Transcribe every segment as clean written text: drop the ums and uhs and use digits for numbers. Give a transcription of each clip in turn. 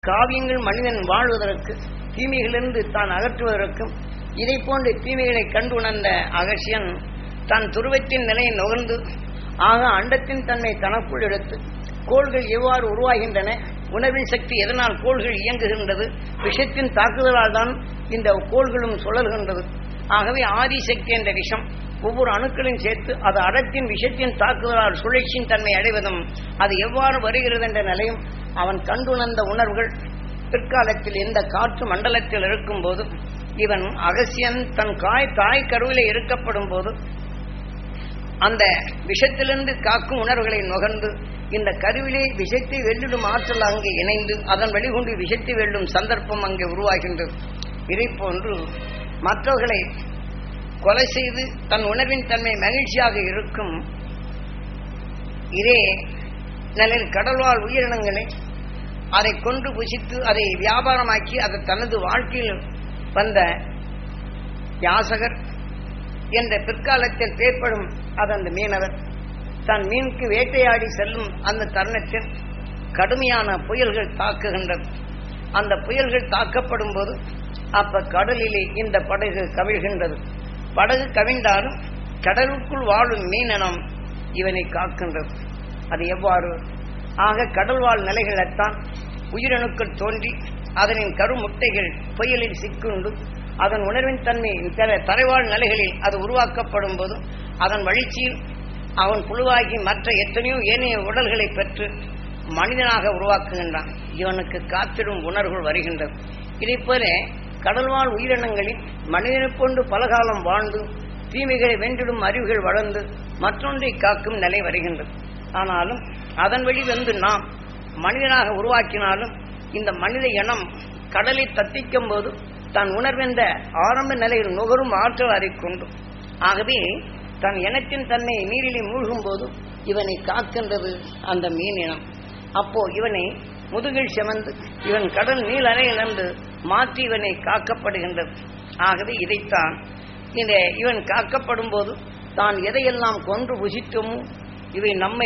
காவியங்கள் மனிதன் வாழ்வதற்கு தீமைகளிலிருந்து தான் அகற்றுவதற்கும் இதை போன்ற தீமைகளை கண்டு உணர்ந்த அகசியன் தன் துருவத்தின் நிலையை நுகர்ந்து ஆக அண்டத்தின் தன்மை தனக்குள் எடுத்து கோள்கள் எவ்வாறு உருவாகின்றன, உணர்வின் சக்தி எதனால் கோள்கள் இயங்குகின்றது, விஷத்தின் தாக்குதலால் தான் இந்த கோள்களும் சுழல்கின்றது. ஆகவே ஆதிசக்தி என்ற விஷம் ஒவ்வொரு அணுக்களையும் சேர்த்து அது அடத்தின் விஷத்தின் தாக்குதலால் சுழற்சியின் தன்மை அடைவதும் அது எவ்வாறு வருகிறது என்ற நிலையும் அவன் கண்டுணர்ந்த உணர்வுகள் பிற்காலத்தில் இந்த காற்று மண்டலத்தில் இருக்கும் போது இவன் அகசியன் தன் தாய் கருவிலே இருக்கப்படும் போது அந்த விஷத்திலிருந்து காக்கும் உணர்வுகளை நுகர்ந்து இந்த கருவிலே விஷத்தை வெல்லிடும் ஆற்றல் அங்கே இணைந்து அதன் வெளிகொண்டு விஷத்தை வெல்லும் சந்தர்ப்பம் அங்கே உருவாகின்றது. இதை போன்று மற்றவர்களை கொலை செய்து தன் உணர்வின் தன்மை மகிழ்ச்சியாக இருக்கும் இதே நிலையில் கடல்வாழ் உயிரினங்களை அதை கொண்டு புசித்து அதை வியாபாரமாக்கி அதை தனது வாழ்க்கையில் வந்த யாசகர் என்ற பிற்காலத்தில் பேர்படும் அந்த மீனவர் தன் மீனுக்கு வேட்டையாடி செல்லும் அந்த தருணத்தில் கடுமையான புயல்கள் தாக்குகின்றது. அந்த புயல்கள் தாக்கப்படும் போது அப்ப கடலிலே இந்த படகு கவிழ்கின்றது. படகு கவிழ்ந்தாலும் கடலுக்குள் வாழும் மீனினம் இவனை காக்கின்றது. அது எவ்வாறு? ஆக கடல்வாழ் நிலைகளத்தான் உயிரணுக்கள் தோன்றி அதனின் கருமுட்டைகள் புயலில் சிக்குண்டு அதன் உணர்வின் தன்மை தரைவாழ் நிலைகளில் அது உருவாக்கப்படும் போது அதன் வளர்ச்சியில் அவன் புழுவாகி மற்ற எத்தனையோ ஏனைய உடல்களை பெற்று மனிதனாக உருவாக்குகின்றான். இவனுக்கு காத்திடும் உணர்வுகள் வருகின்றது. இதை போல கடல்வாழ் உயிரினங்களில் மனிதனைக் கொண்டு பலகாலம் வாழ்ந்து தீமைகளை வென்றிடும் அறிவுகள் வளர்ந்து மற்றொன்றை காக்கும் நிலை வருகின்றது. ஆனாலும் அதன் வழி வந்து நாம் மனிதனாக உருவாக்கினாலும் இந்த மனித இனம் கடலை தத்திக்கும் போது தன் உணர்வென்ற ஆரம்ப நிலையில் நுகரும் ஆற்றல் அறிக்கொண்டு ஆகவே தன் இனத்தின் தன்னை நீரிலே மூழ்கும் போது இவனை காக்கின்றது அந்த மீன் இனம். அப்போ இவனை முதுகில் செமந்து இவன் கடல் நீல் அறையிலிருந்து மாற்றி இவனை காக்கப்படுகின்றது. ஆகவே இதைத்தான் இவன் காக்கப்படும் போது தான் எதையெல்லாம் கொன்று புசித்தோமோ இவை நம்மை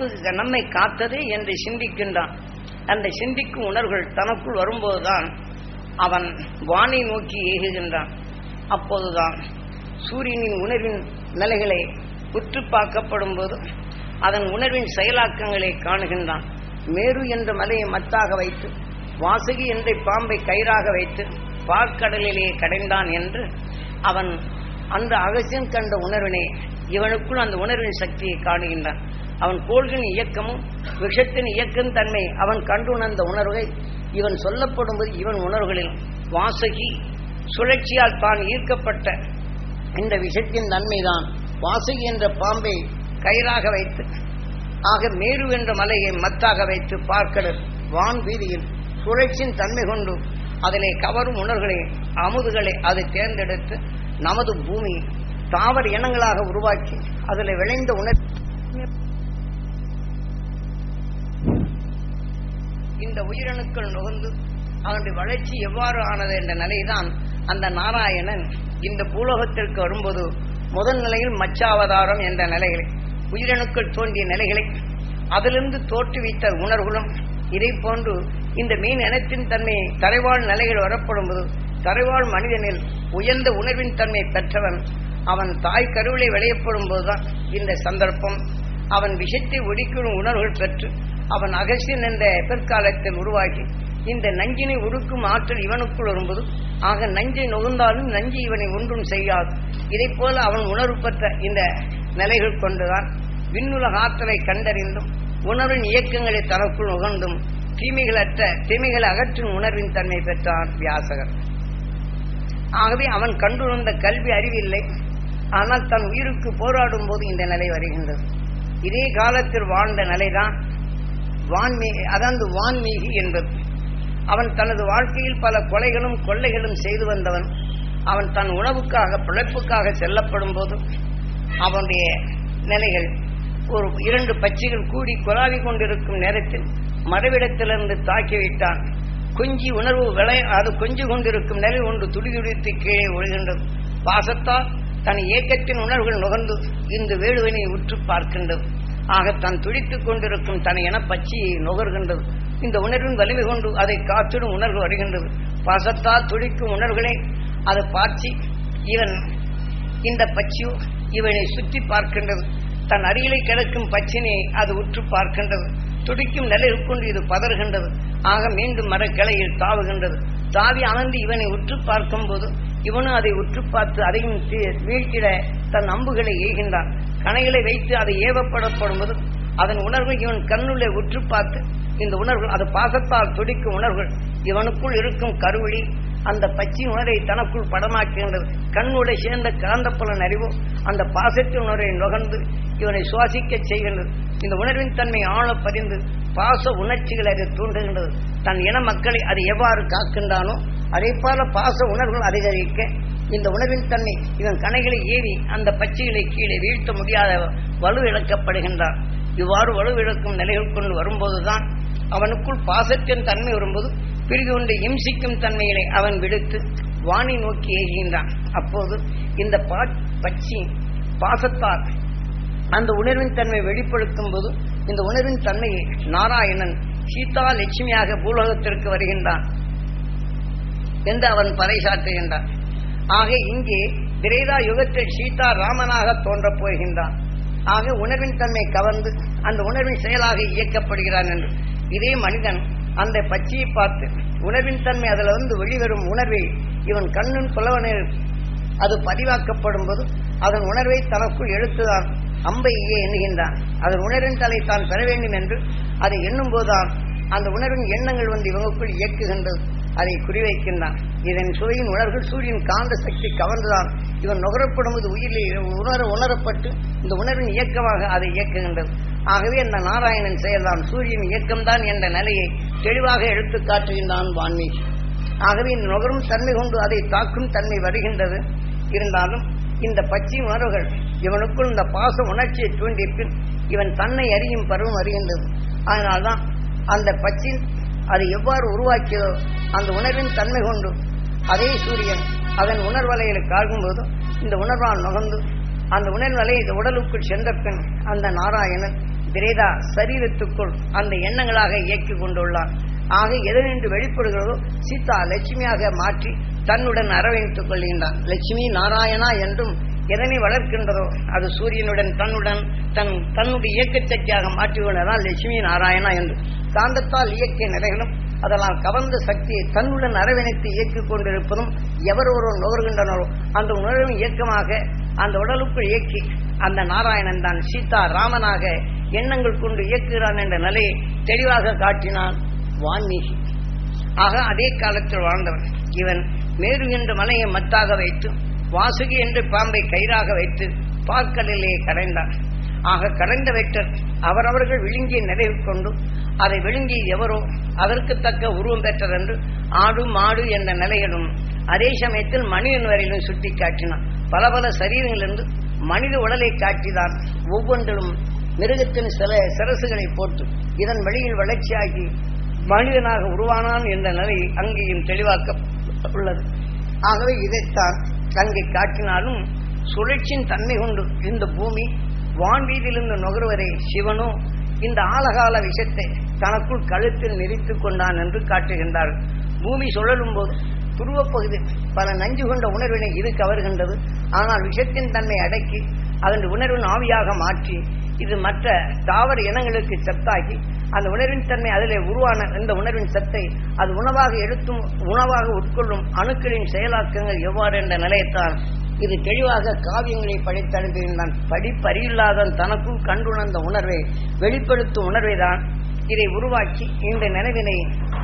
காத்ததே என்று சிந்திக்கின்றான். அந்த சிந்திக்கும் உணர்வுகள் தனக்குள் வரும்போதுதான் அவன் வானை நோக்கி ஏகுகின்றான். அப்போதுதான் சூரியனின் உணர்வின் நிலைகளை உற்று பார்க்கப்படும் போது அதன் உணர்வின் செயலாக்கங்களை காணுகின்றான். மேரு என்ற மலையை மத்தாக வைத்து வாசுகி என்ற பாம்பை கயிறாக வைத்து பார்க்கடலிலே கடைந்தான் என்று அவன் அந்த அகசியம் கண்ட உணர்வினை இவனுக்குள் அந்த உணர்வின் சக்தியை காணுகின்றான். அவன் கோள்களின் இயக்கமும் விஷத்தின் இயக்கம் தன்மை அவன் கண்டுணர்ந்த உணர்வை இவன் சொல்லப்படும் போது இவன் உணர்வுகளில் வாசுகி சுழற்சியால் தான் ஈர்க்கப்பட்ட இந்த விஷத்தின் தன்மைதான் வாசுகி என்ற பாம்பை கயிறாக வைத்து ஆக மேரு என்ற மலையை மத்தாக வைத்து பார்க்கடல் வான் வீதியில் சுழற்சியின் தன்மை கொண்டு அதிலே கவரும் உணர்வுகளை அமுதுகளை அதை தேர்ந்தெடுத்து நமது பூமி தாவர இனங்களாக உருவாக்கி அதில் விளைந்த இந்த உயிரணுக்கள் நுகர்ந்து அவனுடைய வளர்ச்சி எவ்வாறு ஆனது என்ற நிலைதான் அந்த நாராயணன் இந்த பூலோகத்திற்கு வரும்போது முதல் நிலையில் மச்சாவதாரம் என்ற நிலைகளை உயிரணுக்கள் தோன்றிய நிலைகளை அதிலிருந்து தோற்றுவித்த உணர்வுகளும் இதை போன்று இந்த மீன் இனத்தின் தன்மையை தரைவாழ் நிலைகள் வரப்படும் போது தரைவாழ் மனிதனில் உயர்ந்த உணர்வின் தன்மை பெற்றவன் அவன் தாய் கருவிலை விளையப்படும் போதுதான் இந்த சந்தர்ப்பம் அவன் விஷத்தை ஒடுக்கும் உணர்வுகள் பெற்று அவன் அகசியன் என்ற பிற்காலத்தில் உருவாகி இந்த நஞ்சினை ஒடுக்கும் ஆற்றல் இவனுக்குள் வரும்போது ஆக நஞ்சை நுகர்ந்தாலும் நஞ்சு இவனை ஒன்றும் செய்யாது. இதை போல அவன் உணர்வு பெற்ற இந்த நிலைகள் கொண்டுதான் விண்ணுலக ஆற்றலை கண்டறிந்தும் உணர்வின் இயக்கங்களை தனக்குள் நுகர்ந்தும் தீமைகளை அகற்றும் உணர்வின் தன்மை பெற்றான் வியாசகர். ஆகவே அவன் கண்டுணர்ந்த கல்வி அறிவில்லை. ஆனால் தன் உயிருக்கு போராடும் போது இந்த நிலை வருகின்றது. இதே காலத்தில் வாழ்ந்த நிலைதான் வான்மீகி என்பது. அவன் தனது வாழ்க்கையில் பல கொலைகளும் கொள்ளைகளும் செய்து வந்தவன். அவன் தன் உணவுக்காக பிழைப்புக்காக செல்லப்படும் போது அவனுடைய நிலைகள் ஒரு 2 பச்சைகள் கூடி கொலாவி கொண்டிருக்கும் நேரத்தில் மறைவிடத்திலிருந்து தாக்கிவிட்டான். கொஞ்சி உணர்வு அது கொஞ்சி கொண்டிருக்கும் நிலை ஒன்று துடிதுடித்து கீழே ஒழுகின்றது. பாசத்தால் தன் இயக்கத்தின் உணர்வுகள் நுகர்ந்து இந்த வேடுவனை உற்று பார்க்கின்றது. ஆக தன் துடித்துக் கொண்டிருக்கும் தன் என பச்சையை நுகர்கின்றது. இந்த உணர்வின் வலிமை கொண்டு அதை காத்திடும் உணர்வு வருகின்றது. பாசத்தால் துடிக்கும் உணர்வுகளை அது பார்த்து இவன் இந்த பச்சியோ இவனை சுற்றி பார்க்கின்றது. தன் அருகிலே கிடக்கும் பச்சினை அது உற்று பார்க்கின்றது. துடிக்கும் நிலையில் கொண்டு இது பதறுகின்றது. ஆக மீண்டும் மரக்கிளையில் தாவுகின்றது. தாவி அமர்ந்து இவனை உற்று பார்க்கும் போது இவனும் அதை உற்று பார்த்து அதையும் வீழ்த்திட தன் அம்புகளை எய்கின்றான். கணைகளை வைத்து அதை ஏவப்படப்படும் போது அதன் உணர்வு இவன் கண்ணுள்ளே உற்று பார்த்து இந்த உணர்வுகள் அது பாசத்தால் துடிக்கும் உணர்வுகள் இவனுக்குள் இருக்கும் கருவிழி அந்த பச்சை உணரை தனக்குள் படமாக்குகின்றது. கண்ணுடைய சேர்ந்த காந்தப்புலன் அறிவோ அந்த பாசத்தின் உணர்வை நுகர்ந்து இவனை சுவாசிக்க செய்கின்றது. இந்த உணர்வின் தன்மை ஆழ பதிந்து பாச உணர்ச்சிகளை அது தூண்டுகின்றது. தன் இன மக்களை அது எவ்வாறு காக்கின்றானோ அதே போல பாச உணர்வுகள் அதிகரிக்க இந்த உணர்வின் தன்மை இவன் கணைகளை ஏவி அந்த பச்சைகளை கீழே வீழ்த்த முடியாத வலு இழக்கப்படுகின்றான். இவ்வாறு வலுவிழக்கும் நிலைகள் கொண்டு வரும்போதுதான் அவனுக்குள் பாசத்தின் தன்மை வரும்போது பிரிவு கொண்டு இம்சிக்கும் தன்மைகளை அவன் விடுத்து வானை நோக்கி ஏகின்றான். அப்போது இந்த பச்சி பாசத்தால் அந்த உணர்வின் தன்மை வெளிப்படுத்தும் போது இந்த உணர்வின் தன்மையை நாராயணன் சீதா லட்சுமியாக பூலோகத்திற்கு வருகின்றான் என்று அவன் பறைசாற்றுகின்றான். ஆக இங்கே திரேதா யுகத்தில் சீதா ராமனாக தோன்றப் போகின்றான். ஆக உணர்வின் தன்மை கவர்ந்து அந்த உணர்வின் செயலாக இயக்கப்படுகிறான் என்று இதே மனிதன் அந்த பச்சையை பார்த்து உணர்வின் தன்மை அதில் வெளிவரும் உணர்வை இவன் கண்ணின் புலவனில் அது பதிவாக்கப்படும் போது அதன் உணர்வை தனக்குள் எடுத்துதான் அம்பையே எண்ணுகின்றான். அதன் உணர்வின் தலை தான் பெற வேண்டும் என்று அதை எண்ணும் போதுதான் அந்த உணர்வின் எண்ணங்கள் இவனுக்குள் இயக்குகின்றது. அதை குறிவைக்கின்றான். இதன் சுவையின் உணர்வுகள் சூரியன் காந்த சக்தி கவர்ந்துதான் இவன் நுகரப்படும் போது உயிரில் உணரப்பட்டு இந்த உணர்வின் இயக்கமாக அதை இயக்குகின்றது. ஆகவே அந்த நாராயணன் செயல்தான் சூரியன் இயக்கம்தான் என்ற நிலையை தெளிவாக எடுத்து காட்டுகின்றான் வான்மீகி. ஆகவே இந்த நுகரும் தன்மை கொண்டு அதை தாக்கும் தன்மை வருகின்றது. இருந்தாலும் இந்த பச்சை உணர்வுகள் இவனுக்குள் இந்த பாச உணர்ச்சியை தூண்டிப்பின் இவன் தன்னை அறியும் பருவம் அறிகின்றது. அதனால்தான் அந்த பச்சை அது எவ்வாறு உருவாக்கியதோ அந்த உணர்வின் தன்மை கொண்டு அதே சூரியன் அதன் உணர்வலைகளை காக்கும்போது இந்த உணர்வால் நுகர்ந்து அந்த உணர்வலையை உடலுக்குள் சென்ற பின் அந்த நாராயணன் திரேதா சரீரத்துக்குள் அந்த எண்ணங்களாக இயக்கி கொண்டுள்ளான். ஆக எதனென்று வெளிப்படுகிறதோ சீதா லட்சுமியாக மாற்றி தன்னுடன் அரவணைத்துக் கொள்கின்றான். லட்சுமி நாராயணா என்றும் எதனை வளர்க்கின்றதோ அது சூரியனுடன் தன்னுடைய இயக்க சக்தியாக மாற்றிக்கொண்டதான் லட்சுமி நாராயணா என்று காந்தத்தால் இயக்கிய நிலைகளும் அதனால் கவர்ந்த சக்தியை தன்னுடன் அரவணைத்து இயக்கிக் கொண்டிருப்பதும் எவரொருவர் நுகர்கின்றனரோ அந்த உணர்வின் இயக்கமாக அந்த உடலுக்குள் இயக்கி அந்த நாராயணன் தான் சீதா ராமனாக எண்ணங்கள் கொண்டு இயக்குகிறான் என்ற நிலையை தெளிவாக காட்டினான் வான்மீகி. ஆக அதே காலத்தில் வாழ்ந்தவன் இவன் மேரு என்ற மலையை மத்தாக வைத்து வாசுகி என்று பாம்பை கயிறாக வைத்து பாற்கடலிலே கரைந்தான். ஆக கரைந்த வெற்றர் அவரவர்கள் விழுங்கிய நிலையில் கொண்டு அதை விழுங்கி எவரோ அதற்கு தக்க உருவம் பெற்றது என்று ஆடு மாடு என்ற நிலையிலும் அதே சமயத்தில் மனிதன் வரையிலும் சுட்டி காட்டினான். பல பல சரீரங்களிலிருந்து மனித உடலை காட்டிதான் ஒவ்வொன்றிலும் மிருகத்தின் சில சிரசுகளை போட்டு இதன் வழியில் வளர்ச்சியாகி மனிதனாக உருவானான் என்ற நிலை அங்கேயும் தெளிவாக்க உள்ளது. ஆகவே இதைத்தான் அங்கே காட்டினாலும் சுழற்சியின் தன்மை கொண்டு இந்த பூமி வான்வீதியிலிருந்து நுகர்வரை சிவனோ இந்த ஆழகால விஷத்தை தனக்குள் கழுத்தில் நெறித்துக் கொண்டான் என்று காட்டுகின்றார். பூமி சுழலும் போது துருவப்பகுதி பல நஞ்சு கொண்ட உணர்வினை இது கவர்கின்றது. ஆனால் விஷத்தின் தன்மை அடக்கி அதன் உணர்வின் ஆவியாக மாற்றி இது மற்ற தாவர இனங்களுக்கு சத்தாக்கி அந்த உணர்வின் தன்மை அதிலே உருவான இந்த உணர்வின் சத்தை அது உணவாக எடுத்தும் உணவாக உட்கொள்ளும் அணுக்களின் செயலாக்கங்கள் எவ்வாறு என்ற நிலையத்தான் இது தெளிவாக காவியங்களை படைத்து அனுப்புகின்றான். படிப்பறியில்லாதன் தனக்குள் கண்டுணர்ந்த உணர்வை வெளிப்படுத்தும் உணர்வை தான் இதை உருவாக்கி இந்த நினைவினை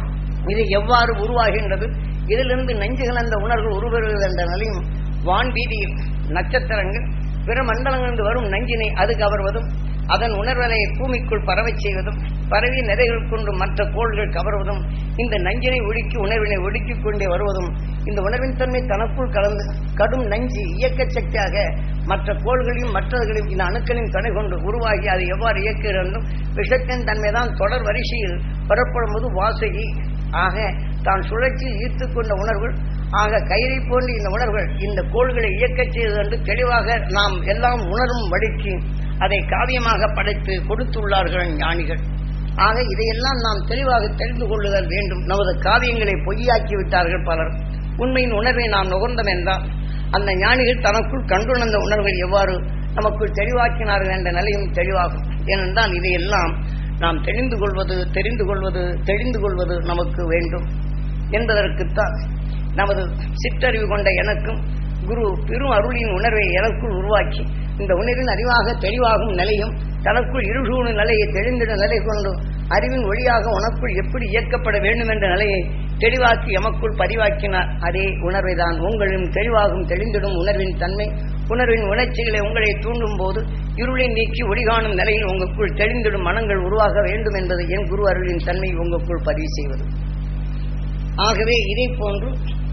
இது எவ்வாறு உருவாகின்றது இதிலிருந்து நெஞ்சு கலந்த உணர்வு உருவருவது என்ற நிலையும் வான்வீதியில் நட்சத்திரங்கள் பிற மண்டலங்களிலிருந்து வரும் நஞ்சினை அது கவர்வதும் அதன் உணர்வலை பூமிக்குள் பரவச் செய்வதும் பரவி நிறைகள் கொண்டு மற்ற கோள்கள் கவர்வதும் இந்த நஞ்சினை ஒடுக்கி உணர்வினை ஒடுக்கிக் கொண்டே வருவதும் இந்த உணர்வின் தன்மை தனக்குள் கலந்து கடும் நஞ்சு இயக்க சக்தியாக மற்ற கோள்களையும் மற்றவர்களையும் இந்த அணுக்களின் துணை கொண்டு உருவாகி அதை எவ்வாறு இயக்குகிறதும் விஷத்தின் தன்மைதான் தொடர் வரிசையில் பெறப்படும் போது வாசகி ஆக தான் சுழற்சியில் ஈர்த்து கொண்ட உணர்வுகள் ஆக கயிறை போன்ற இந்த உணர்வுகள் இந்த கோள்களை இயக்கச் செய்தது என்று தெளிவாக நாம் எல்லாம் உணரும் வழிக்கு அதை காவியமாக படைத்து கொடுத்துள்ளார்கள் ஞானிகள். ஆக இதையெல்லாம் நாம் தெளிவாக தெரிந்து கொள்ளுதல் வேண்டும். நமது காவியங்களை பொய்யாக்கி விட்டார்கள் பலர். உண்மையின் உணர்வை நாம் நுகர்ந்தோம் என்றால் அந்த ஞானிகள் தனக்குள் கண்டுணர்ந்த உணர்வுகள் எவ்வாறு நமக்குள் தெளிவாக்கினார்கள் என்ற நிலையும் தெளிவாகும். ஏனென்றால் இதையெல்லாம் நாம் தெரிந்து கொள்வது நமக்கு வேண்டும் என்பதற்குத்தான் நமது சிற்றறிவு கொண்ட எனக்கும் குரு பெரும் அருளின் உணர்வை எனக்குள் உருவாக்கி இந்த உணர்வின் அறிவாக தெளிவாகும் நிலையும் தனக்குள் இருசூழு நிலையை தெளிந்திட நிலை கொண்டு அறிவின் ஒளியாக உனக்குள் எப்படி இயக்கப்பட வேண்டும் என்ற நிலையை தெளிவாக்கி எமக்குள் பதிவாக்கினார். அதே உணர்வை தான் உங்களின் தெளிவாகும் தெளிந்திடும் உணர்வின் தன்மை, உணர்வின் உணர்ச்சிகளை உங்களை தூண்டும் போது இருளை நீக்கி ஒளிகாணும் நிலையில் உங்களுக்குள் தெளிந்திடும் மனங்கள் உருவாக வேண்டும் என்பது என் குரு அருளின் தன்மை உங்களுக்குள் பதிவு செய்வது. ஆகவே இதை போன்று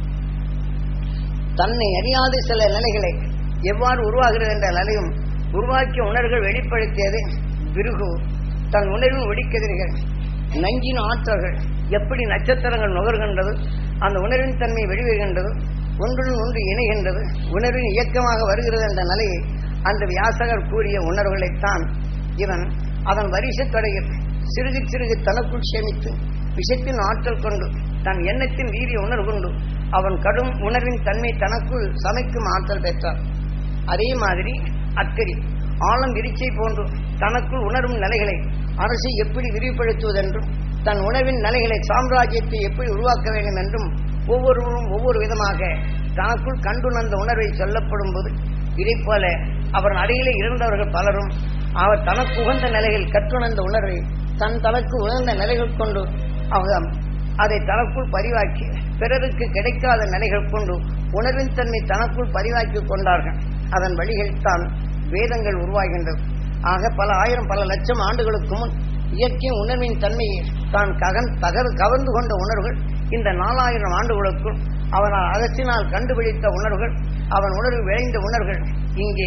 தன்னை அறியாத சில நிலைகளை எவ்வாறு உருவாகிறது என்ற நிலையும் உருவாக்கிய உணர்வுகள் வெளிப்படுத்தியது பிருகு தன் உணர்வின் ஒளிக்கதிர்கள் நஞ்சின் ஆற்றல்கள் எப்படி நட்சத்திரங்கள் நுகர்கின்றது, அந்த உணர்வின் தன்மை வெளிவருகின்றது, ஒன்றுடன் ஒன்று இணைகின்றது, உணர்வின் இயக்கமாக வருகிறது என்ற நிலையை அந்த வியாசகர் கூறிய உணர்வுகளைத்தான் இவன் அதன் வரிசைத்தொடையில் சிறுகு சிறுகு தனக்குள் சேமித்து விஷத்தின் ஆற்றல் கொண்டு தன் எண்ணத்தின் வீரிய உணர்வு கொண்டு அவன் கடும் உணர்வின் தன்மை தனக்குள் சமைக்கும் ஆற்றல் பெற்றார். அதே மாதிரி அக்கரி ஆழம் விரிச்சை போன்று தனக்குள் உணரும் நிலைகளை அரசை எப்படி விரிவுபடுத்துவதென்றும் தன் உணர்வின் நிலைகளை சாம்ராஜ்யத்தை எப்படி உருவாக்க வேண்டும் என்றும் ஒவ்வொருவரும் ஒவ்வொரு விதமாக தனக்குள் கண்டுணர்ந்த உணர்வை சொல்லப்படும் போது இதை போல அவர் அருகிலே இருந்தவர்கள் பலரும் அவர் தனக்கு உகந்த நிலையில் கற்றுணர்ந்த உணர்வை தன் தனக்கு உணர்ந்த நிலைகள் கொண்டு அவர் அதை தனக்குள் பதிவாக்கி பிறருக்கு கிடைக்காத நிலைகள் கொண்டு உணர்வின் தன்மை தனக்குள் பதிவாக்கி கொண்டார்கள். அதன் வழிகளில்தான் வேதங்கள் உருவாகின்றது. ஆக பல ஆயிரம் பல லட்சம் ஆண்டுகளுக்கு முன் இயற்கை உணர்வின் தன்மையை தான் கவர்ந்து கொண்ட உணர்வுகள் இந்த 4000 ஆண்டுகளுக்குள் அவனால் அகற்றினால் கண்டுபிடித்த உணர்வுகள், அவன் உணர்வு விளைந்த உணர்வுகள் இங்கே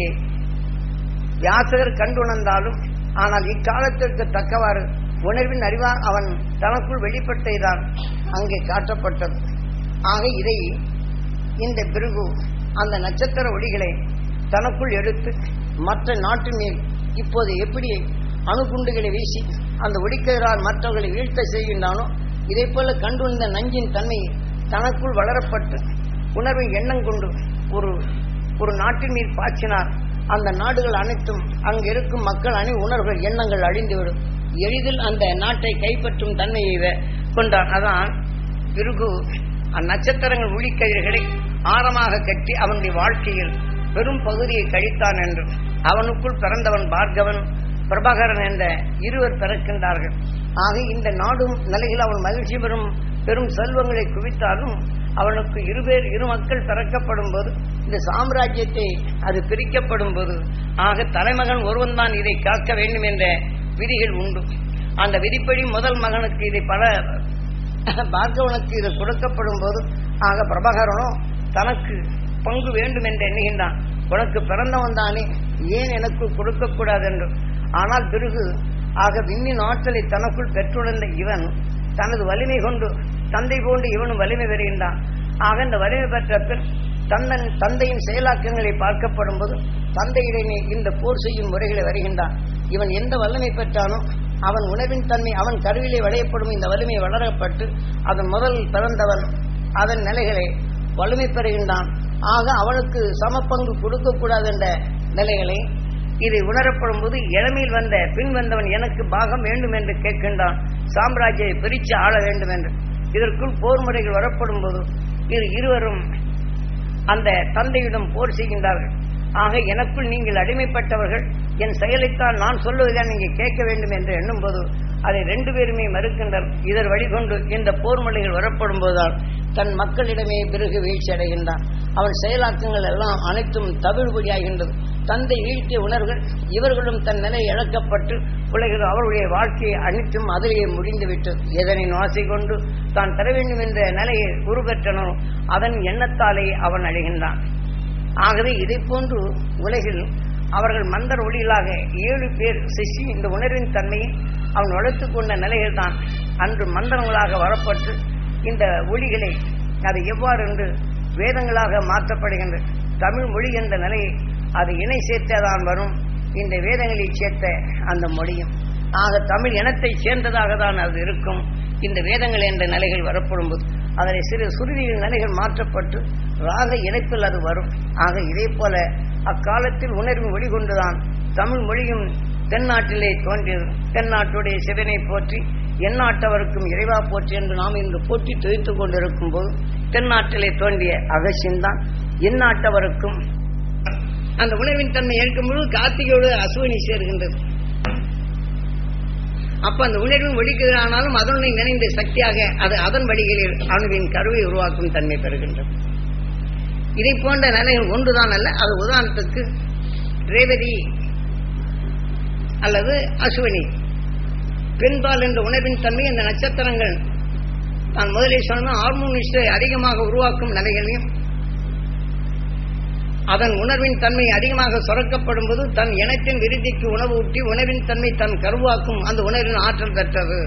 வியாசகர் கண்டுணர்ந்தாலும் ஆனால் இக்காலத்திற்கு தக்கவாறு உணர்வின் அறிவா அவன் தனக்குள் வெளிப்பட்டதுதான் அங்கே காட்டப்பட்டது. ஆக இதை இந்த பிருகு அந்த நட்சத்திர ஒளிகளை தனக்குள் எடுத்து மற்ற நாட்டு மேல் இப்போது எப்படி அணுகுண்டுகளை வீசி அந்த ஒளிக்கதிரால் மற்றவர்களை வீழ்த்த செய்கின்றானோ இதே போல கண்டுணர்ந்த நஞ்சின் தன்மை தனக்குள் வளரப்பட்டு உணர்வின் எண்ணம் கொண்டு ஒரு நாட்டின் மீது பாய்ச்சினார். அந்த நாடுகள் அனைத்தும் அங்கு இருக்கும் மக்கள் உணர்வுகள் எண்ணங்கள் அழிந்துவிடும். எளிதில் அந்த நாட்டை கைப்பற்றும் தன்மையை கொண்டான். அதான் பிருகு அந்நட்சத்திரங்கள் ஒளிக்கதிர்களை ஆழமாக கட்டி அவனுடைய வாழ்க்கையில் பெரும் பகுதியை கழித்தான் என்று அவனுக்குள் பிறந்தவன் பார்கவன் பிரபாகரன் என்ற இருவர் பிறக்கின்றார்கள். ஆக இந்த நாடும் நிலையில் அவன் மகிழ்ச்சி பெரும் செல்வங்களை குவித்தாலும் அவனுக்கு இரு மக்கள் பிறக்கப்படும் போது இந்த சாம்ராஜ்யத்தை அது பிரிக்கப்படும் போது ஆக தலைமகன் ஒருவன் தான் இதை காக்க வேண்டும் என்ற விதிகள் உண்டு. அந்த விதிப்படி முதல் மகனுக்கு இதை பார்கவனுக்கு இது கொடுக்கப்படும் போது ஆக பிரபாகரனோ தனக்கு பங்கு வேண்டும் என்று எண்ணுகின்றான். உனக்கு பிறந்தவன் தானே, ஏன் எனக்கு கொடுக்கக்கூடாது என்று. ஆனால் பிறகு ஆக விண்ணின் ஆற்றலை தனக்குள் பெற்றுணர்ந்த இவன் தனது வலிமை கொண்டு தந்தை போன்று இவனும் வலிமை பெறுகின்றான். ஆக இந்த வலிமை பெற்ற பின் தந்தையின் செயலாக்கங்களை பார்க்கப்படும் போது தந்தையிடனே இந்த போர் செய்யும் முறைகளை வருகின்றான். இவன் எந்த வல்லமை பெற்றானோ அவன் உணவின் தன்மை அவன் கருவிலே வளையப்படும் இந்த வலிமை வளரப்பட்டு அதன் முதல் பிறந்தவன் அதன் நிலைகளை வலிமை பெறுகின்றான். ஆக அவனுக்கு சமப்பங்கு கொடுக்கக்கூடாது என்ற நிலைகளை இதை உணரப்படும் போது இளமையில் பின் வந்தவன் எனக்கு பாகம் வேண்டும் என்று கேட்கின்றான். சாம்ராஜ்யை பிரித்து ஆள வேண்டும் என்று. இதற்குள் போர் முறைகள் வரப்படும் போது இருவரும் அந்த தந்தையிடம் போர் செய்கின்றார்கள். ஆக எனக்குள் நீங்கள் அடிமைப்பட்டவர்கள், என் செயலைத்தான் நான் சொல்லுவதுதான் நீங்கள் கேட்க வேண்டும் என்று எண்ணும் போது அதை 2 பேருமே மறுக்கின்றனர். இதர் வழிகொண்டு இந்த போர் முறைகள் வரப்படும் போதுதான் தன் மக்களிடமே பிறகு வீழ்ச்சி அடைகின்றான். அவன் செயலாக்கங்கள் எல்லாம் அனைத்தும் தவிழ்படியாகின்றது. தந்தை வீழ்த்திய உணர்வுகள் இவர்களும் தன் நிலை இழக்கப்பட்டு உலகில் அவருடைய வாழ்க்கையை அனைத்தும் அதிலேயே முடிந்துவிட்டது. எதனை ஆசை கொண்டு தான் தர வேண்டும் என்ற நிலையை உருவெற்றனோ அதன் எண்ணத்தாலே அவன் அடைகின்றான். ஆகவே இதை போன்று உலகில் அவர்கள் மந்தர் ஒளிகளாக 7 பேர் சிஷி இந்த உணர்வின் தன்மையை அவன் வளர்த்து கொண்ட நிலையில் தான் அன்று மந்திரங்களாக வரப்பட்டு இந்த ஒளிகளை அது எவ்வாறு என்று வேதங்களாக மாற்றப்படுகின்ற தமிழ் மொழி என்ற நிலையை அது இணை சேர்த்ததான் வரும். இந்த வேதங்களில் சேர்த்த அந்த மொழியும் ஆக தமிழ் இனத்தை சேர்ந்ததாக தான் அது இருக்கும். இந்த வேதங்கள் என்ற நிலைகள் வரப்படும்போது அதனை சிறு சுருதியின் நிலைகள் மாற்றப்பட்டு ராக இணைப்பில் அது வரும். ஆக இதே போல அக்காலத்தில் உணர்வு வெளிகொண்டுதான் தமிழ் மொழியும் தென்னாட்டிலே தோன்றியது. தென்னாட்டுடைய சிவனை போற்றி எந்நாட்டவருக்கும் இறைவா போற்றி என்று நாம் இன்று போற்றி துதித்துக் கொண்டிருக்கும் போது தென்னாட்டிலே தோன்றிய அகசியம்தான் எந்நாட்டவருக்கும் அந்த உணர்வின் தன்மை ஏற்கும்போது கார்த்திகையோடு அசுவனி சேர்கின்றது. அப்ப அந்த உணர்வும் வெளிக்கிறானாலும் அதனை நினைந்த சக்தியாக அது அதன் வழிகளில் அணுவின் கருவை உருவாக்கும் தன்மை பெறுகின்றது. இதை போன்ற நிலைகள் ஒன்றுதான் அல்ல. அது உதாரணத்துக்கு ரேவதி அல்லது அசுவனி பெண்பால் என்ற உணர்வின் தன்மை இந்த நட்சத்திரங்கள் நான் முதலே சொன்ன ஹார்மோனிஸ்டை அதிகமாக உருவாக்கும் நிலைகளையும் அதன் உணர்வின் தன்மை அதிகமாக சுரக்கப்படும் போது தன் இனத்தின் விருத்திக்கு உணவு ஊட்டி உணவின் தன்மை தன் கருவாக்கும் அந்த உணர்வின் ஆற்றல் பெற்றது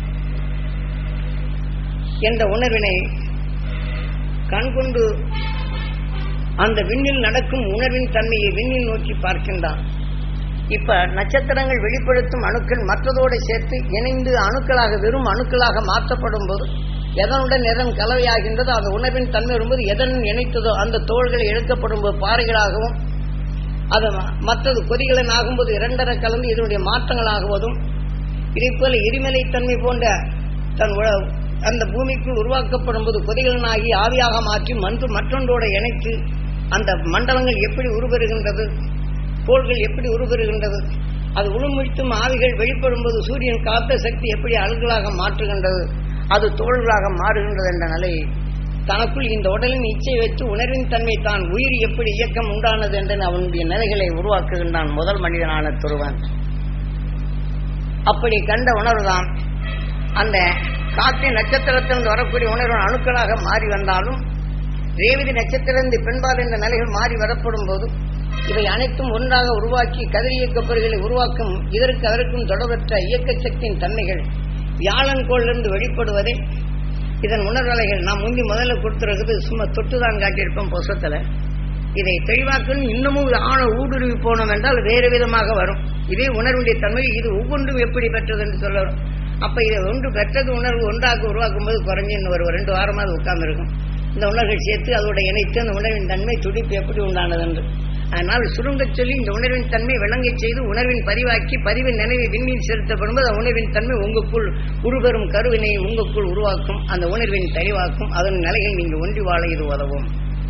என்ற உணர்வினை கண்கொண்டு அந்த விண்ணில் நடக்கும் உணர்வின் தன்மையை விண்ணில் நோக்கி பார்க்கின்றான். இப்ப நட்சத்திரங்கள் வெளிப்படுத்தும் அணுக்கள் மற்றதோடு சேர்த்து இணைந்து அணுக்களாக வெறும் அணுக்களாக மாற்றப்படும் போது எதனுடன் எதன் கலவையாகின்றதோ அந்த உணர்வின் தன்மை வரும்போது எதன் இணைத்ததோ அந்த தோள்கள் இழுக்கப்படும் போது பாறைகளாகவும் அது மற்றது கொதிகளின் ஆகும்போது இரண்டரை கலந்து இதனுடைய மாற்றங்களாகுவதும் இதே போல எரிமலை தன்மை போன்ற தன் அந்த பூமிக்குள் உருவாக்கப்படும் போது கொதிகளின் ஆகி ஆவியாக மாற்றி மற்றொன்றோடு இணைத்து அந்த மண்டலங்கள் எப்படி உருவருகின்றது, கோள்கள் எப்படி உருவருகின்றது, அது உளுமுழித்தும் ஆவிகள் வெளிப்படும் போது சூரியன் காத்த சக்தி எப்படி அழுகளாக மாற்றுகின்றது, அது தோள்களாக மாறுகின்றது என்ற நிலை தனக்குள் இந்த உடலின் இச்சை வைத்து உணர்வின் தன்மை தான் உயிர் எப்படி இயக்கம் உண்டானது என்று அவனுடைய நிலைகளை உருவாக்குகின்றான் முதல் மனிதனான துருவன். அப்படி கண்ட உணர்வுதான் அந்த காற்றின் நட்சத்திரத்திலிருந்து வரக்கூடிய உணர்வு அணுக்களாக மாறி வந்தாலும் ரேவதி நட்சத்திரத்திலிருந்து பெண்பால் என்ற நிலைகள் மாறி வரப்படும் போது இவை அனைத்தும் ஒன்றாக உருவாக்கி கதிர் இயக்க பொருள்களை உருவாக்கும் இதற்கு அதற்கும் தொடர்பற்ற இயக்க சக்தியின் தன்மைகள் வியாழன் கோளிலிருந்து வெளிப்படுவதே இதன் உணர்வலைகள். நாம் முந்தி முதல்ல கொடுத்துருக்குது சும்மா தொட்டுதான் காட்டியிருப்போம் புசத்துல. இதை தெளிவாக்கணும் இன்னமும் ஆழ ஊடுருவி போனோம் என்றால் வேறு விதமாக வரும். இதே உணர்வுடைய தன்மை இது ஒவ்வொன்றும் எப்படி பெற்றது என்று சொல்லணும். அப்ப இதை ஒன்று பெற்றது உணர்வு ஒன்றாக உருவாக்கும் போது குறைஞ்சி இன்னும் ஒரு 2 வாரமாக உட்கார்ந்து இருக்கும். இந்த உணர்வுகள் சேர்த்து அதோட இணைத்து அந்த உணர்வின் தன்மை துடிப்பு எப்படி உண்டானது என்று அதனால் சுருங்கச் சொல்லி இந்த உணர்வின் தன்மை விளங்கச் செய்து உணர்வின் பதிவாக்கி பதிவின் நினைவை விண்ணில் செலுத்தப்படும்போது அந்த உணர்வின் தன்மை உங்களுக்குள் உருவரும் கருவினை உங்களுக்குள் உருவாக்கும், அந்த உணர்வின் தெளிவாக்கும், அதன் நிலையில் நீங்கள் ஒன்றி வாழ இது உதவும்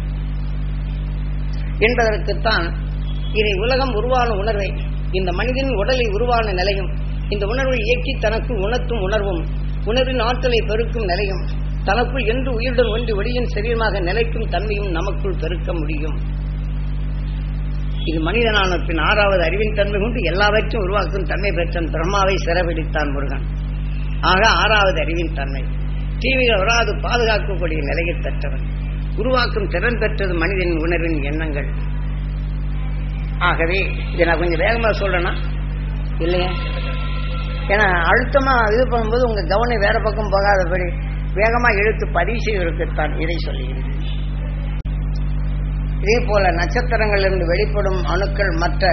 என்பதற்குத்தான் இதை உலகம் உருவான உணர்வை இந்த மனிதனின் உடலை உருவான நிலையும் இந்த உணர்வை இயக்கி தனக்கு உணர்த்தும் உணர்வும் உணர்வின் ஆற்றலை பெருக்கும் நிலையும் தனக்குள் என்று உயிருடன் ஒன்றி ஒளியின் சரீரமாக நிலைக்கும் தன்மையும் நமக்குள் பெருக்க முடியும். இது மனிதனான பின் 6வது அறிவின் தன்மை கொண்டு எல்லாவற்றையும் உருவாக்கும் தன்மை பெற்றான். பிரம்மாவை சிறப்பிடித்தான் முருகன். ஆக 6வது அறிவின் தன்மை தீமைகள் வராது பாதுகாக்கக்கூடிய நிலையை பெற்றவன். உருவாக்கும் திறன் பெற்றது மனிதனின் உணர்வின் எண்ணங்கள். ஆகவே இதை நான் கொஞ்சம் வேகமா சொல்றேன்னா இல்லையா, ஏன்னா அழுத்தமா இது பண்ணும்போது உங்க கவனம் வேற பக்கம் போகாதபடி வேகமா இழுத்து பதிவு செய்வதற்குத்தான் இதை சொல்லுகிறேன். இதே போல நட்சத்திரங்களிலிருந்து வெளிப்படும் அணுக்கள் மற்ற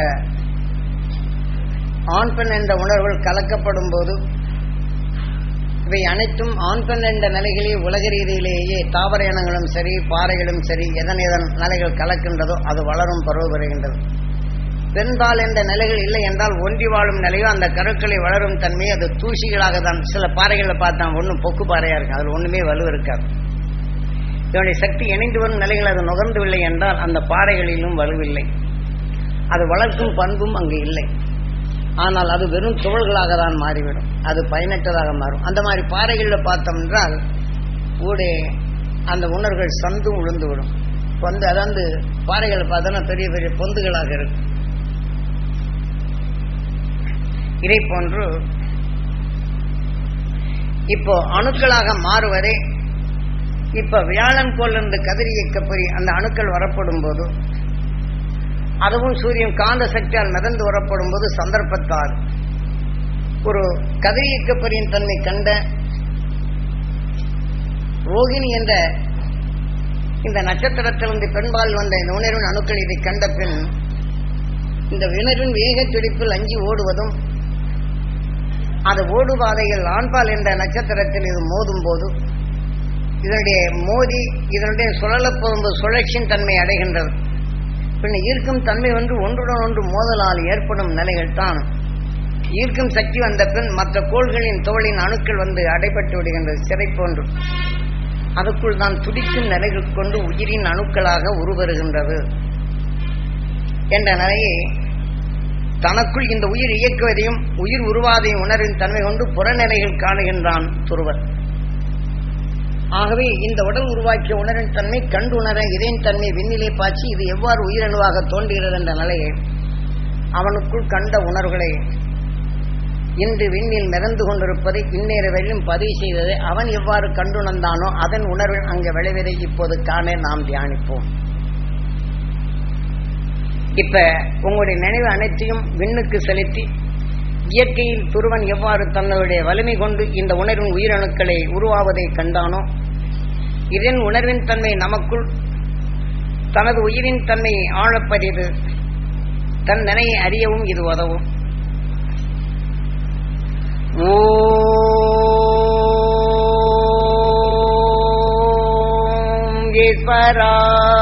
ஆண் பெண் என்ற உணர்வுகள் கலக்கப்படும் போது இவை அனைத்தும் ஆண் பெண் என்ற நிலைகளில் உலக ரீதியிலேயே தாவர இனங்களும் சரி பாறைகளும் சரி எதன் நிலைகள் கலக்கின்றதோ அது வளரும் பருவ பெறுகின்றது. பெண்பால் என்ற நிலைகள் இல்லை என்றால் ஒன்றி வாழும் நிலையோ அந்த கருக்களை வளரும் தன்மையை அது தூசிகளாக தான். சில பாறைகளில் பார்த்தா ஒன்றும் பொக்கு பாறையா இருக்கு, அதில் ஒண்ணுமே வலு இருக்காது. இதனுடைய சக்தி இணைந்து வரும் நிலைகள் அது நுகர்ந்துவில்லை என்றால் அந்த பாறைகளிலும் வலுவில்லை, அது வளர்க்கும் பண்பும் அங்கு இல்லை. ஆனால் அது வெறும் துகள்களாக தான் மாறிவிடும், அது பயனற்றதாக மாறும். அந்த மாதிரி பாறைகளில் பார்த்தோம் என்றால் ஊடே அந்த உணர்வுகள் சந்தும் உளுந்து விடும். பொந்து அதாவது பாறைகளை பார்த்தோன்னா பெரிய பெரிய பொந்துகளாக இருக்கும். இதை போன்று இப்போ அணுக்களாக மாறுவதே இப்ப வியாழன் கோளிலிருந்து கதிர் இயக்கப்பொறி அந்த அணுக்கள் வரப்படும் போது அதுவும் சூரியன் காந்த சக்தியால் மிதந்து வரப்படும் போது சந்தர்ப்பத்தால் ஒரு கதிர் இயக்கப்பொறியின் தன்மை கண்ட ரோகிணி என்ற இந்த நட்சத்திரத்திலிருந்து பெண்பால் வந்த இந்த உணர்வின் அணுக்கள் இதை கண்ட பின் இந்த உணர்வின் வேக துடிப்பில் அஞ்சி ஓடுவதும் அது ஓடுபாதையில் ஆண்பால் என்ற நட்சத்திரத்தில் இது மோதும் போது இதனுடைய மோதி இதனுடைய சுழலப்போகும்போது சுழற்சியின் தன்மை அடைகின்றது. பின் ஈர்க்கும் தன்மை ஒன்றுடன் ஒன்று மோதலால் ஏற்படும் நிலைகள் தான். ஈர்க்கும் சக்தி வந்த பின் மற்ற கோள்களின் தோளின் அணுக்கள் அடைபட்டு விடுகின்றது, சிறை போன்று. அதுக்குள் தான் துடிக்கும் நிலைகள் கொண்டு உயிரின் அணுக்களாக உருவருகின்றது என்ற நிலையை தனக்குள் இந்த உயிர் இயக்குவதையும் உயிர் உருவாதையும் உணர்வின் தன்மை கொண்டு புறநிலைகள் காணுகின்றான் துருவன். ஆகவே இந்த உடல் உருவாக்கிய உணரின் தன்மை கண்டு உணர இதன் தன்மை விண்ணிலே பாய்ச்சி இது எவ்வாறு உயிரணுவாக தோன்றுகிறது என்ற நிலையை அவனுக்குள் கண்ட உணர்வுகளை இன்று விண்ணில் மிதந்து கொண்டிருப்பதை இந்நேர வரையும் பதிவு செய்ததை அவன் எவ்வாறு கண்டுணர்ந்தானோ அதன் உணர்வில் அங்கே விளைவதை இப்போது காண நாம் தியானிப்போம். இப்ப உங்களுடைய நினைவு அனைத்தையும் விண்ணுக்கு செலுத்தி இயற்கையில் துருவன் எவ்வாறு தன்னுடைய வலிமை கொண்டு இந்த உணர்வின் உயிரணுக்களை உருவாவதை கண்டானோ இதன் உணர்வின் தன்மை நமக்குள் தனது உயிரின் தன்மையை ஆழப்பறிது தன் நிலையை அறியவும் இது உதவும். ஓம் ஈஸ்வரா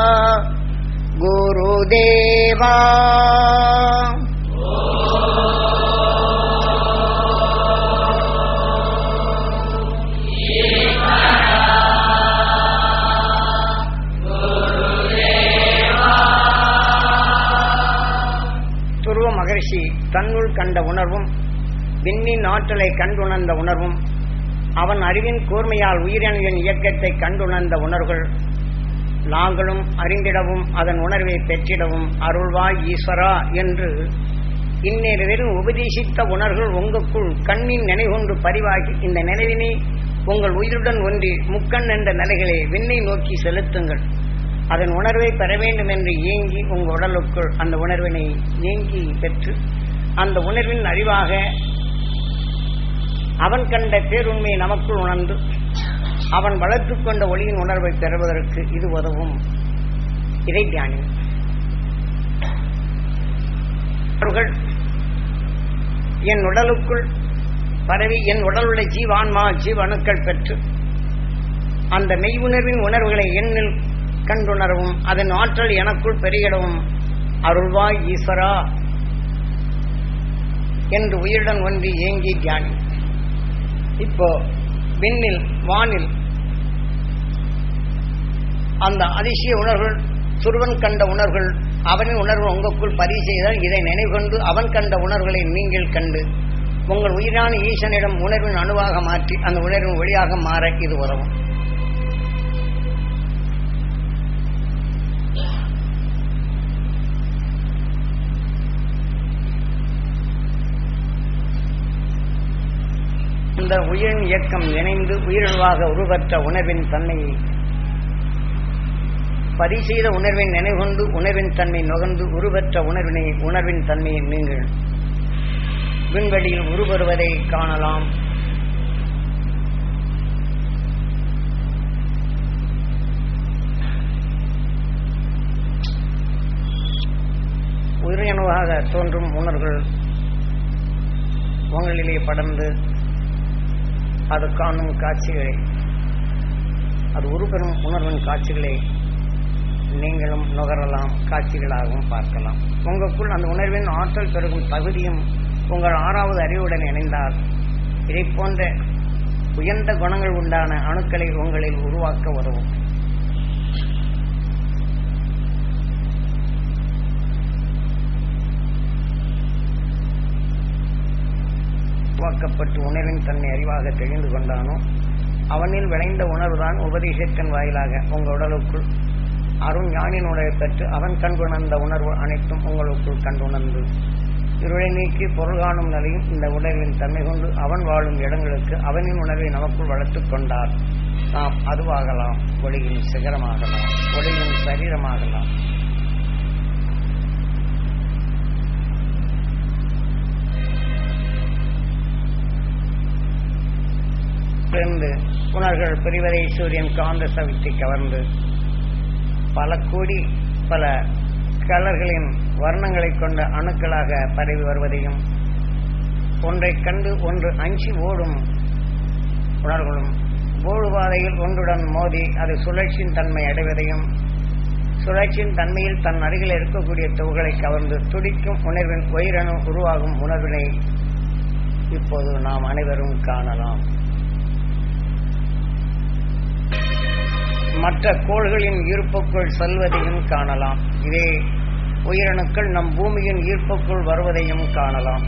குருதேவா துருவ மகரிஷி தன்னுள் கண்ட உணர்வும் விண்ணின் ஆற்றலை கண்டுணர்ந்த உணர்வும் அவன் அறிவின் கூர்மையால் உயிரணுவின் இயக்கத்தை கண்டுணர்ந்த உணர்வுகள் நாங்களும் அறிந்திடவும் அதன் உணர்வை பெற்றிடவும் அருள்வாய் ஈஸ்வரா என்று இந்நேரம் உபதேசித்த உணர்வுகள் உங்களுக்குள் கண்ணின் நினைவொன்று பதிவாகி இந்த நினைவினை உங்கள் உயிருடன் ஒன்றி முக்கண் என்ற நிலைகளை விண்ணை நோக்கி செலுத்துங்கள். அதன் உணர்வை பெற வேண்டும் என்று ஏங்கி உங்கள் உடலுக்குள் அந்த உணர்வினை ஏங்கி பெற்று அந்த உணர்வின் அறிவாக அவன் கண்ட பேருண்மையை நமக்குள் உணர்ந்து அவன் வளர்த்து கொண்ட ஒளியின் உணர்வை பெறுவதற்கு இது உதவும். இதை தியானி அவர்கள் என் உடலுக்குள் பரவி என் உடலுள்ள ஜீவான்மா ஜீவணுக்கள் பெற்று அந்த மெய் உணர்வின் உணர்வுகளை எண்ணில் கண்டுணரவும் அதன் ஆற்றல் எனக்குள் பெருகிடவும் அருள்வாய் ஈஸ்வரா என்று உயிருடன் ஒன்றி ஏங்கி தியானி. இப்போ விண்ணில் வானில் அந்த அதிசய உணர்வுகள் துருவன் கண்ட உணர்வுகள் அவனின் உணர்வு உங்களுக்குள் பதிவு செய்தால் இதை நினைவு கொண்டு அவன் கண்ட உணர்வுகளை நீங்கள் கண்டு உங்கள் உயிரான ஈசனிடம் உணர்வின் அணுவாக மாற்றி அந்த உணர்வின் ஒளியாக மாற இது உதவும். இந்த உயிரின் இயக்கம் இணைந்து உயிரிழவாக உருவற்ற உணர்வின் தன்மையை பதிசெய்த உணர்வின் நினைவுகொண்டு உணர்வின் தன்மை நுகர்ந்து உருவற்ற உணர்வின் தன்மையை நீங்கள் விண்வெளியில் உருவருவதை காணலாம். உயிரினவாக தோன்றும் உணர்வுகள் உங்களிலே படர்ந்து அது காணும் காட்சிகளை அது உருபெறும் உணர்வின் காட்சிகளை நீங்களும் நுகரலாம், காட்சிகளாகவும் பார்க்கலாம். உங்களுக்குள் அந்த உணர்வின் ஆற்றல் பெருகும் தகுதியும் உங்கள் 6வது அறிவுடன் இணைந்தால் இதை போன்ற உயர்ந்த குணங்கள் உண்டான அணுக்களை உங்களில் உருவாக்க உதவும். உருவாக்கப்பட்டு உணர்வின் தன்னை அறிவாக தெரிந்து கொண்டானோ அவனில் விளைந்த உணர்வுதான் உபதேசத்தின் வாயிலாக உங்கள் உடலுக்குள் அருண் ஞானின் உணர்வை பெற்று அவன் கண்டுணர்ந்த உணர்வு அனைத்தும் உங்களுக்குள் கண்டுணர்ந்து இருளை நீக்கி பொருள் காணும் நிலையும் இந்த உணர்வின் தன்மை கொண்டு அவன் வாழும் இடங்களுக்கு அவனின் உணர்வை நமக்குள் வளர்த்துக் கொண்டால் நாம் அதுவாகலாம், ஒளியின் சிகரமாகலாம், ஒளியின் சரீரமாகலாம். உணர்கள் பிரிவதை சூரியன் காந்த சவித்தை கவர்ந்து பல கோடி பல கலர்களின் வர்ணங்களை கொண்ட அணுக்களாக பரவி வருவதையும் ஒன்றைக் கண்டு ஒன்று அஞ்சி ஓடும் உணர்வுகளும் ஓடுபாதையில் ஒன்றுடன் மோதி அது சுழற்சியின் தன்மை அடைவதையும் சுழற்சியின் தன்மையில் தன் அருகில் இருக்கக்கூடிய துகளை கவர்ந்து துடிக்கும் உணர்வின் உயிரணு உருவாகும் உணர்வினை இப்போது நாம் அனைவரும் காணலாம். மற்ற கோள்களின் ஈர்ப்புக்குள் செல்வதையும் காணலாம். இதே உயிரணுக்கள் நம் பூமியின் ஈர்ப்புக்குள் வருவதையும் காணலாம்.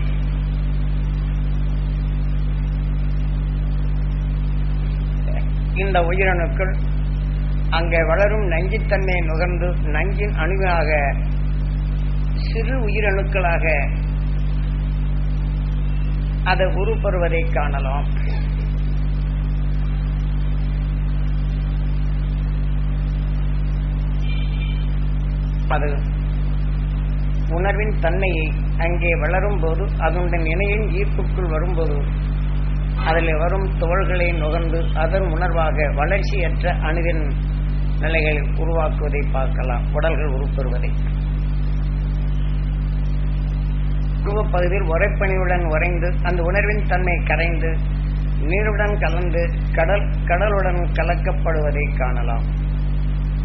இந்த உயிரணுக்கள் அங்கே வளரும் நஞ்சித்தன்மையை நுகர்ந்து நஞ்சின் அணுவாக சிறு உயிரணுக்களாக அதை உருப்பெறுவதை காணலாம். அது உணர்வின் தன்மையை அங்கே வளரும் போது அதனுடைய இணையின் ஈர்ப்புக்குள் வரும்போது அதில் வரும் தோள்களை நுகர்ந்து அதன் உணர்வாக வளர்ச்சியற்ற அணுவின் நிலைகளை உருவாக்குவதை பார்க்கலாம். உடல்கள் உருப்பெறுவதை உருவப்பகுதியில் உரைப்பணியுடன் உறைந்து அந்த உணர்வின் தன்மை கரைந்து நீருடன் கலந்து கடலுடன் கலக்கப்படுவதை காணலாம்.